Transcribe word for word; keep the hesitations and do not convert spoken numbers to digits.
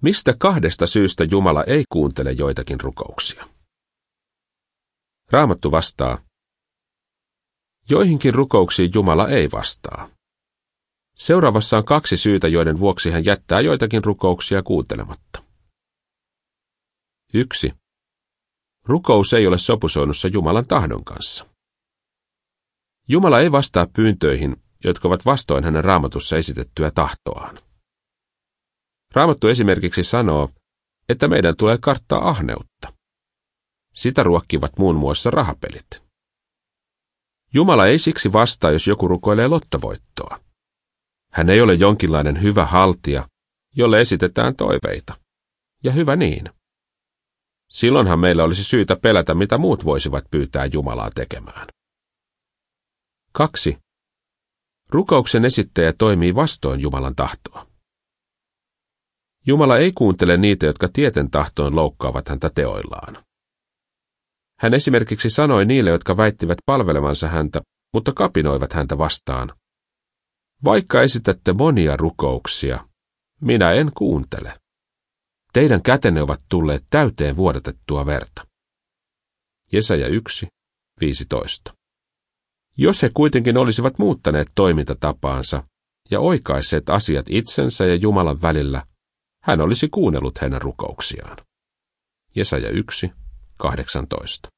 Mistä kahdesta syystä Jumala ei kuuntele joitakin rukouksia? Raamattu vastaa, joihinkin rukouksiin Jumala ei vastaa. Seuraavassa on kaksi syytä, joiden vuoksi hän jättää joitakin rukouksia kuuntelematta. Yksi. Rukous ei ole sopusoinnussa Jumalan tahdon kanssa. Jumala ei vastaa pyyntöihin, jotka ovat vastoin hänen Raamatussa esitettyä tahtoaan. Raamattu esimerkiksi sanoo, että meidän tulee karttaa ahneutta. Sitä ruokkivat muun muassa rahapelit. Jumala ei siksi vastaa, jos joku rukoilee lottovoittoa. Hän ei ole jonkinlainen hyvä haltija, jolle esitetään toiveita. Ja hyvä niin. Silloinhan meillä olisi syytä pelätä, mitä muut voisivat pyytää Jumalaa tekemään. Kaksi. Rukouksen esittäjä toimii vastoin Jumalan tahtoa. Jumala ei kuuntele niitä, jotka tieten tahtoon loukkaavat häntä teoillaan. Hän esimerkiksi sanoi niille, jotka väittivät palvelevansa häntä, mutta kapinoivat häntä vastaan. Vaikka esitätte monia rukouksia, minä en kuuntele. Teidän kätenne ovat tulleet täyteen vuodatettua verta. Jesaja yksi, viisitoista. Jos he kuitenkin olisivat muuttaneet toimintatapaansa ja oikaisseet asiat itsensä ja Jumalan välillä, hän olisi kuunnellut heidän rukouksiaan. Jesaja yksi, kahdeksantoista.